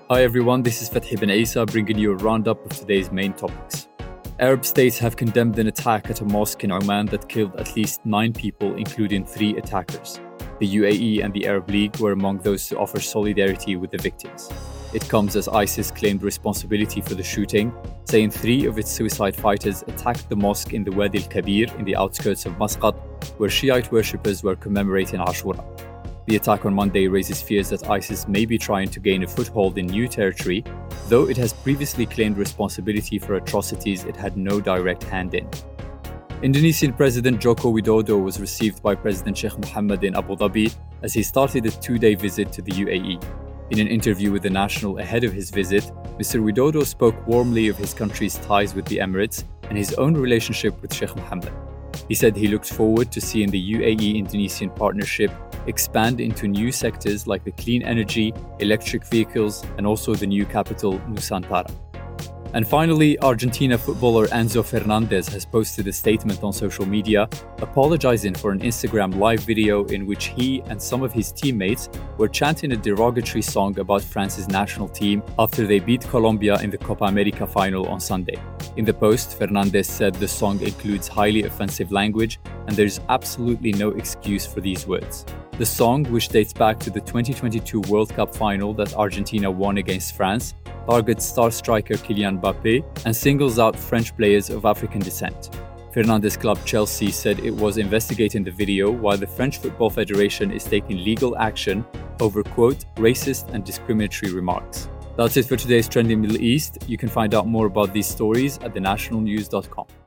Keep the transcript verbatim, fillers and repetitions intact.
Hi everyone, this is Fethi Ben Isa bringing you a roundup of today's main topics. Arab states have condemned an attack at a mosque in Oman that killed at least nine people, including three attackers. The U A E and the Arab League were among those to offer solidarity with the victims. It comes as ISIS claimed responsibility for the shooting, saying three of its suicide fighters attacked the mosque in the Wadi al-Kabir in the outskirts of Muscat, where Shiite worshippers were commemorating Ashura. The attack on Monday raises fears that ISIS may be trying to gain a foothold in new territory, though it has previously claimed responsibility for atrocities it had no direct hand in. Indonesian President Joko Widodo was received by President Sheikh Mohammed in Abu Dhabi as he started a two-day visit to the U A E. In an interview with The National ahead of his visit, Mister Widodo spoke warmly of his country's ties with the Emirates and his own relationship with Sheikh Mohammed. He said he looked forward to seeing the U A E-Indonesian partnership expand into new sectors like the clean energy, electric vehicles, and also the new capital, Nusantara. And finally, Argentina footballer Enzo Fernandez has posted a statement on social media apologizing for an Instagram live video in which he and some of his teammates were chanting a derogatory song about France's national team after they beat Colombia in the Copa America final on Sunday. In the post, Fernandez said the song includes highly offensive language and there's absolutely no excuse for these words. The song, which dates back to the twenty twenty-two World Cup final that Argentina won against France, targets star striker Kylian Mbappé and singles out French players of African descent. Fernandez club Chelsea said it was investigating the video while the French Football Federation is taking legal action over, quote, racist and discriminatory remarks. That's it for today's Trending Middle East. You can find out more about these stories at the national news dot com.